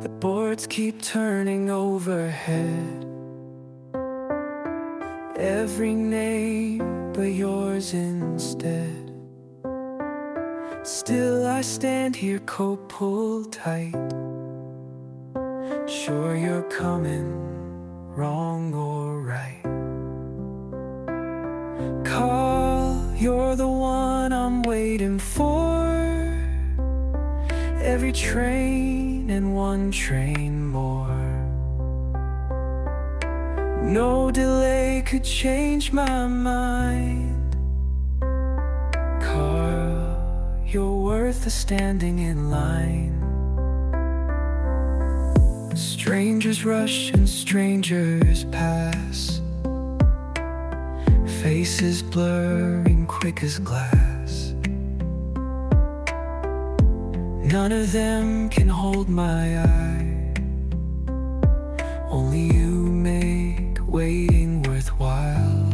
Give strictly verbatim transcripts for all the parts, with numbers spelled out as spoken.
The boards keep turning overhead, every name but yours instead. Still I stand here, coat pulled tight, sure you're coming, wrong or right. Call, you're the one I'm waiting for. Every train and one train more. No delay could change my mind. Carl, you're worth the standing in line. Strangers rush and strangers pass, faces blurring quick as glass. None of them can hold my eye, only you make waiting worthwhile.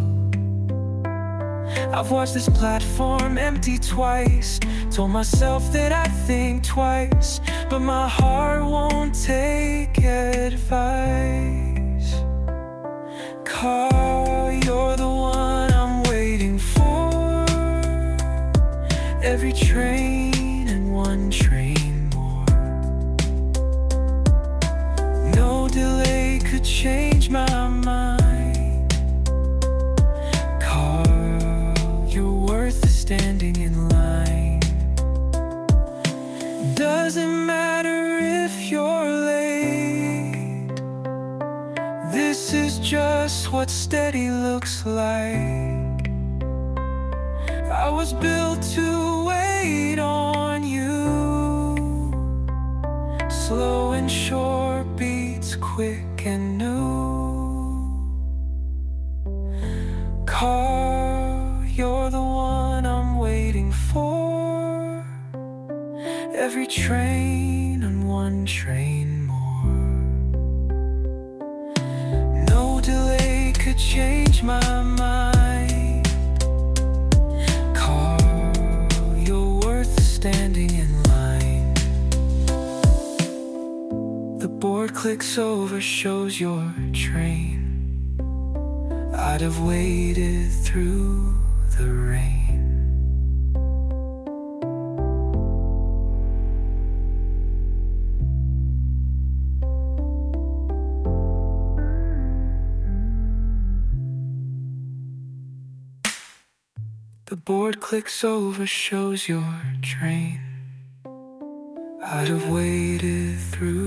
I've watched this platform empty twice, told myself that I'd think twice, but my heart won't take advice. Carl, you're the one I'm waiting for. Every train and one train more. No delay could change my mind. Carl, you're worth the standing in line. Doesn't matter if you're late, this is just what steady looks like. I was built to wait on you, slow and short beats, quick and new. Carl, you're the one I'm waiting for. Every train and one train more. No delay could change my mind. Carl, you're worth the standing in line. The board clicks over, shows your train. I'd have waited through the rain. The board clicks over, shows your train. I'd have waited through